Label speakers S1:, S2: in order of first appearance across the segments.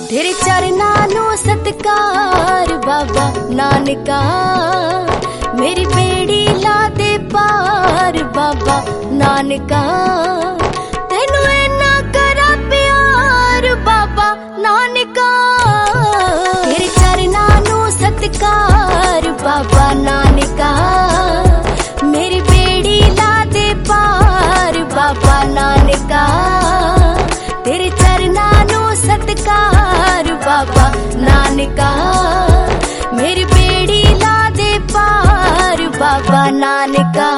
S1: तेरे चरना नु सत्कार बाबा नानका, मेरी बेड़ी ला दे पार बाबा नानका, तेनू इन्ना करा प्यार बाबा नानका। तेरे चरना नु सत्कार बाबा नानका, मेरी बेड़ी ला दे पार बाबा नानका, तेरे चरना नु सत्कार बाबा नानका, मेरी बेड़ी ला दे पार बाबा नानका।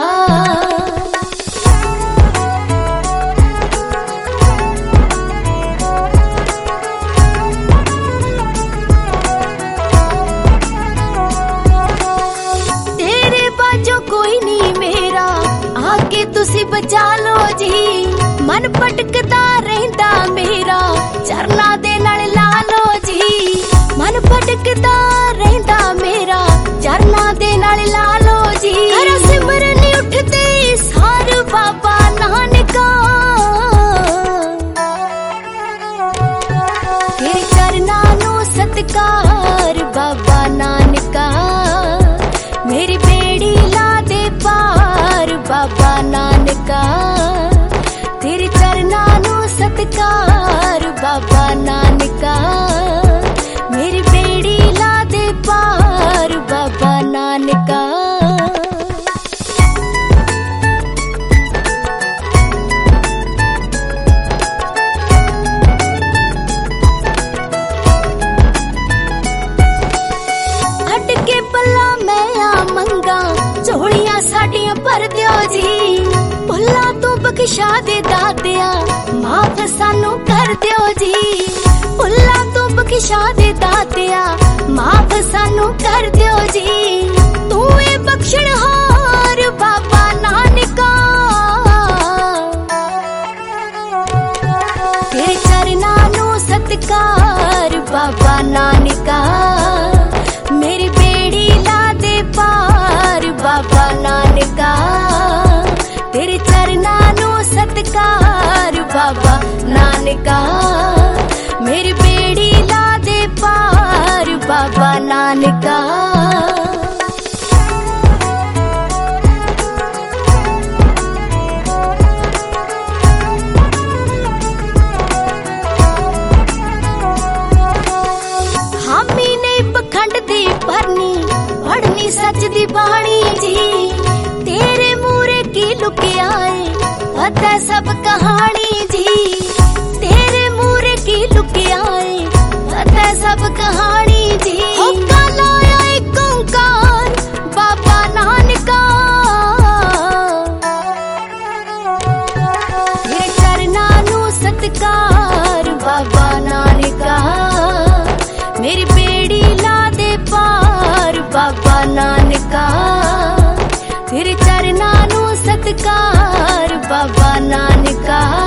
S1: तेरे बाजो कोई नहीं मेरा, आके तुसी बचा लो जी, मन भटकदा रहिंदा मेरा, चरना दे नाल ला लो जी, मन भटकदा रहिंदा मेरा, चरना दे नाल ला लो जी। करो सिमरन उठदे सार बाबा नानका, तेरे चरना नु सत्कार बाबा नानका, मेरी बेड़ी ला दे पार बाबा नानका, तेरे चरना नु सत्कार बाबा नानका, मेरी बेड़ी ला दे पार बाबा नानका। अटके पल्ला मैं आ मंगा, झोलियां साडियां भर दियो जी, भुल्ला तू बख्शा दे दातिया, माफ सानू कर दियो जी, भुल्ला तू बख्शा दे दातिया, माफ सानू कर दियो जी, तू ए बख्शणहार बाबा नानका। तेरे चरना नु सत्कार बाबा नानका, मेरी बेड़ी ला दे पार बाबा नानका, तेरे चरना नु सत्कार बाबा नानका, मेरी बेड़ी ला दे पार बाबा नानका। हामी नहीं पखंड दी भरनी, पढ़नी सच दी बाणी जी, तेरे मूरे की लुके आए पता सब कहानी जी, तेरे मूरे की लुके आए पता सब कहानी जी। हुक्का लाया एक ओंकार बाबा नानका, तेरे चरना नु सत्कार बाबा नानका, मेरी बेड़ी ला दे पार बाबा नानका, तेरे चरना नु सत्कार बाबा नानका।